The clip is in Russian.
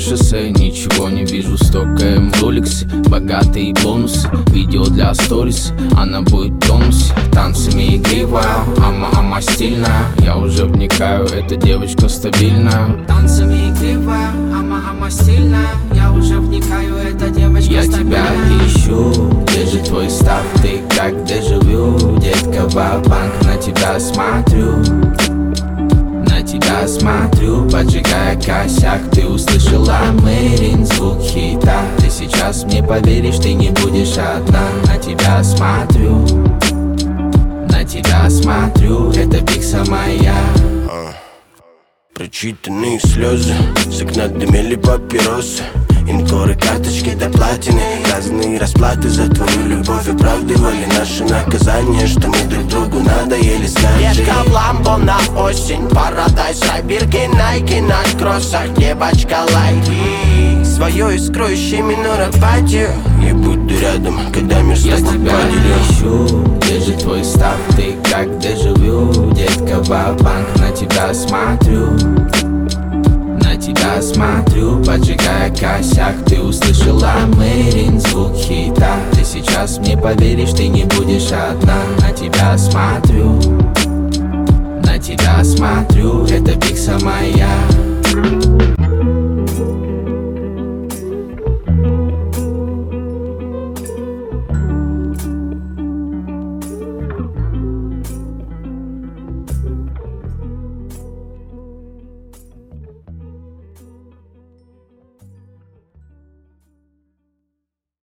шоссе, ничего не вижу, стокаем в роликсе. Богатые бонусы, видео для сторис, она будет в тонусе. Танцами игривая, ама стильная. Я уже вникаю, эта девочка стабильная. Танцами игривая, ама стильная. Я уже вникаю, эта девочка Я стабильная. тебя ищу, где же твой став, ты как дежавю. Детка, ва-банк, на тебя смотрю. На тебя смотрю, поджигая косяк. Ты услышала Мэрин, звук хита. Ты сейчас мне поверишь, ты не будешь одна. На тебя смотрю, на тебя смотрю, это пикса моя. Прочитанные слезы, с окна дымели папиросы. Инкоры, карточки до платины, разные расплаты за твою любовь. Оправдывали наши наказания, что мы друг другу надоели. Скажи, детка в ламбо на осень, Парадайз, Райбирки, Найки на кроссах, девочка лайки. Свою искроющую миноропатию, я буду рядом, когда мир с Я тобой тебя поделю. ищу, где же твой став, ты как дежавю. Детка, ва-банк, на тебя смотрю. На тебя смотрю, поджигая косяк. Ты услышала Мэрин, звук хита. Ты сейчас мне поверишь, ты не будешь одна. На тебя смотрю, на тебя смотрю, это пикса моя.